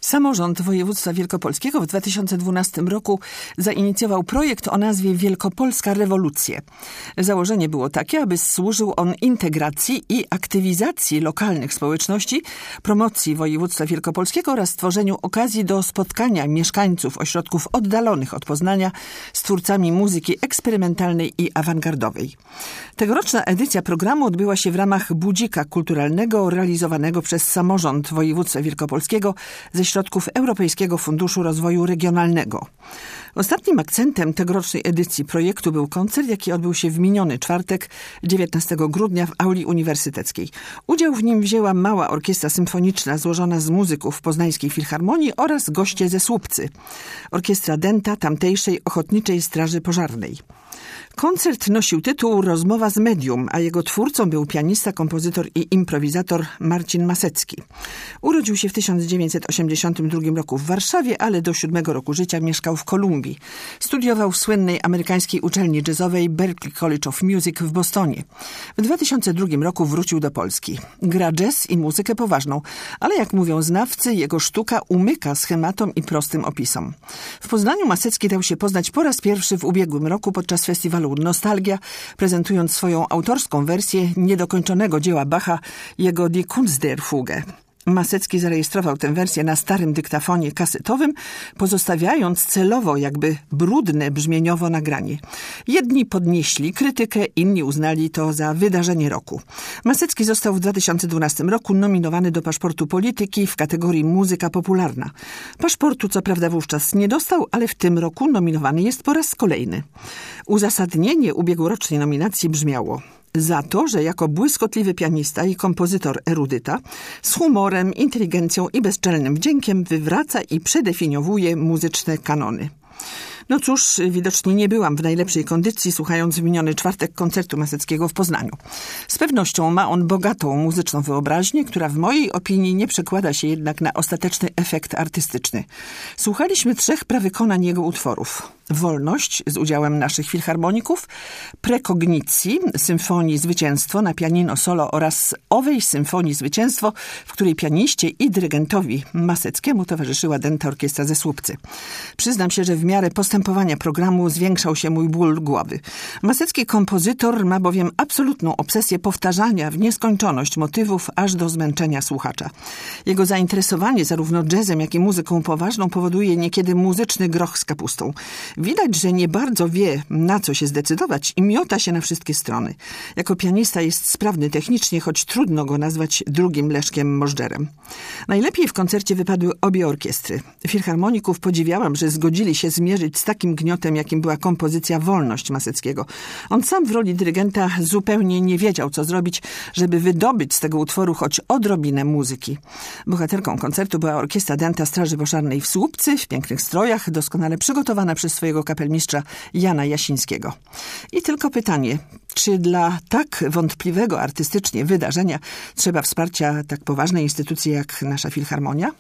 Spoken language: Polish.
Samorząd Województwa Wielkopolskiego w 2012 roku zainicjował projekt o nazwie Wielkopolska Rewolucje. Założenie było takie, aby służył on integracji i aktywizacji lokalnych społeczności, promocji województwa wielkopolskiego oraz stworzeniu okazji do spotkania mieszkańców ośrodków oddalonych od Poznania z twórcami muzyki eksperymentalnej i awangardowej. Tegoroczna edycja programu odbyła się w ramach budzika kulturalnego realizowanego przez Samorząd Województwa Wielkopolskiego ze środków Europejskiego Funduszu Rozwoju Regionalnego. Ostatnim akcentem tegorocznej edycji projektu był koncert, jaki odbył się w miniony czwartek, 19 grudnia w auli uniwersyteckiej. Udział w nim wzięła mała orkiestra symfoniczna złożona z muzyków Poznańskiej Filharmonii oraz goście ze Słupcy. Orkiestra Denta tamtejszej Ochotniczej Straży Pożarnej. Koncert nosił tytuł Rozmowa z medium, a jego twórcą był pianista, kompozytor i improwizator Marcin Masecki. Urodził się w 1982 roku w Warszawie, ale do 7 roku życia mieszkał w Kolumbii. Studiował w słynnej amerykańskiej uczelni jazzowej Berklee College of Music w Bostonie. W 2002 roku wrócił do Polski. Gra jazz i muzykę poważną, ale jak mówią znawcy, jego sztuka umyka schematom i prostym opisom. W Poznaniu Masecki dał się poznać po raz pierwszy w ubiegłym roku podczas festiwalu Nostalgia, prezentując swoją autorską wersję niedokończonego dzieła Bacha, jego Die Kunst der Fuge. Masecki zarejestrował tę wersję na starym dyktafonie kasetowym, pozostawiając celowo jakby brudne brzmieniowo nagranie. Jedni podnieśli krytykę, inni uznali to za wydarzenie roku. Masecki został w 2012 roku nominowany do Paszportu Polityki w kategorii Muzyka Popularna. Paszportu co prawda wówczas nie dostał, ale w tym roku nominowany jest po raz kolejny. Uzasadnienie ubiegłorocznej nominacji brzmiało: za to, że jako błyskotliwy pianista i kompozytor erudyta z humorem, inteligencją i bezczelnym wdziękiem wywraca i przedefiniowuje muzyczne kanony. No cóż, widocznie nie byłam w najlepszej kondycji, słuchając w miniony czwartek koncertu Maseckiego w Poznaniu. Z pewnością ma on bogatą muzyczną wyobraźnię, która w mojej opinii nie przekłada się jednak na ostateczny efekt artystyczny. Słuchaliśmy 3 prawykonań jego utworów. Wolność z udziałem naszych filharmoników, Prekognicji, symfonii Zwycięstwo na pianino solo oraz owej symfonii Zwycięstwo, w której pianiście i dyrygentowi Maseckiemu towarzyszyła Denta Orkiestra ze Słupcy. Przyznam się, że w miarę postępowania programu zwiększał się mój ból głowy. Masecki kompozytor ma bowiem absolutną obsesję powtarzania w nieskończoność motywów aż do zmęczenia słuchacza. Jego zainteresowanie zarówno jazzem, jak i muzyką poważną powoduje niekiedy muzyczny groch z kapustą. Widać, że nie bardzo wie, na co się zdecydować i miota się na wszystkie strony. Jako pianista jest sprawny technicznie, choć trudno go nazwać drugim Leszkiem Możdżerem. Najlepiej w koncercie wypadły obie orkiestry. Filharmoników podziwiałam, że zgodzili się zmierzyć z takim gniotem, jakim była kompozycja Wolność Maseckiego. On sam w roli dyrygenta zupełnie nie wiedział, co zrobić, żeby wydobyć z tego utworu choć odrobinę muzyki. Bohaterką koncertu była orkiestra Denta Straży Pożarnej w Słupcy, w pięknych strojach, doskonale przygotowana przez swojego kapelmistrza Jana Jasińskiego. I tylko pytanie, czy dla tak wątpliwego artystycznie wydarzenia trzeba wsparcia tak poważnej instytucji jak nasza Filharmonia?